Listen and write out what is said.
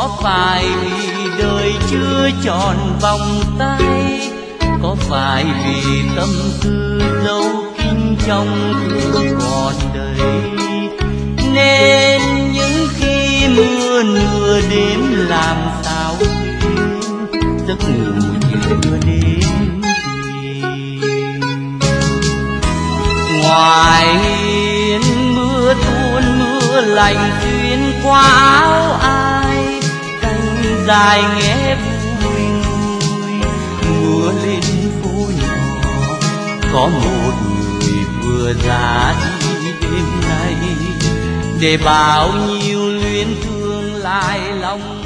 Có phải vì đời chưa tròn vòng tay, có phải vì tâm tư dấu kín trong thương còn đây, nên những khi mưa nửa đêm làm sao quên giấc ngủ chưa đến tìm. Ngoài hiên mưa tuôn mưa lạnh xuyên qua áo ai, cánh dài nghe vui vui mưa lên phố nhỏ. Có một người vừa ra đi đêm nay, để bao nhiêu luyến thương lại lòng